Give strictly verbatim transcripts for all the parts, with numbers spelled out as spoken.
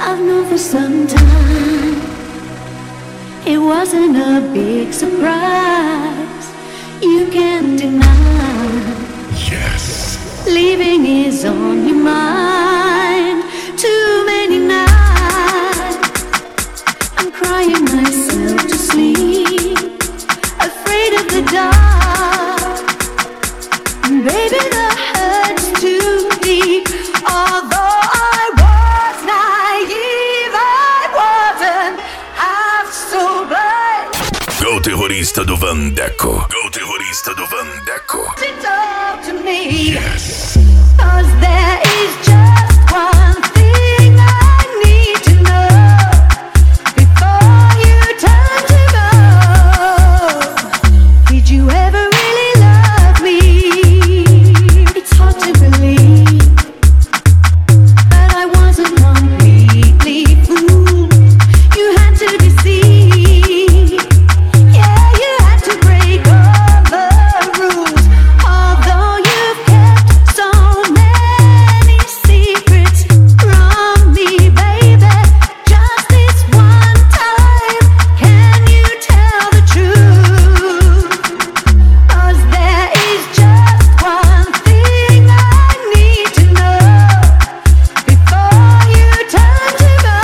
I've known for some time. It wasn't a big surprise. You can't deny. Yes. Leaving is on your mind. Too many nights I'm crying myself to sleep, afraid of the dark. Baby, the hurt's too deep. Although I was naive, I wasn't half so blind. Go terrorista do Vandeco. Go terrorista do Vandeco. Talk to me. Yes. 'Cause there is just one thing I need to know before you turn to go. Did you ever really love me? It's hard to believe, but I wasn't completely fooled. You had to deceive. Yeah, you had to break all the rules. Although you've kept so many secrets from me, baby, just this one time, can you tell the truth? 'Cause there is just one thing I need to know before you turn to go.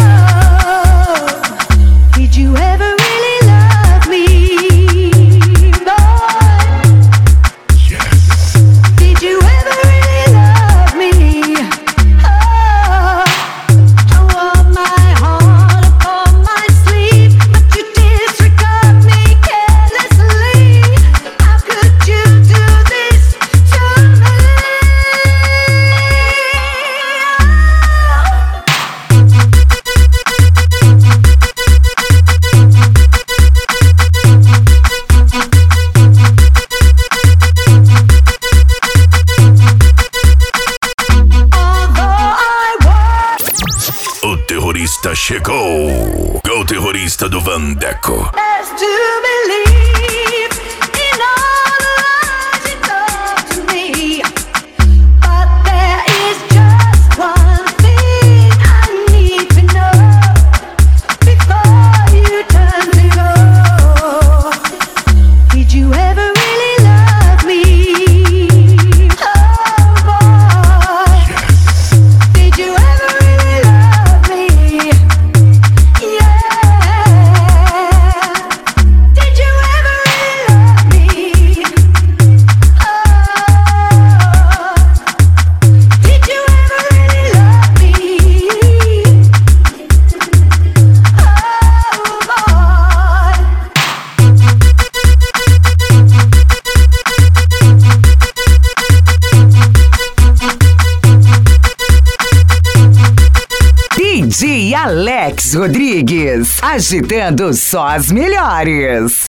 Did you ever really love me, boy? Yes. Did you ever really love me? Oh, I wore my heart upon my sleeve, but you disregard me carelessly. How could you do this to me? Although I was O terrorista chegou. Go terrorista do Vandeco. blessed to believe in all the lies you told to me, but there is just one thing I need to know before you turn to go. Did you ever really love me? Oh boy, did you ever really love me? Yeah. Did you ever really love me? Oh. Did you ever really love me? Oh boy. D J Alex Rodrigues, agitando só as melhores.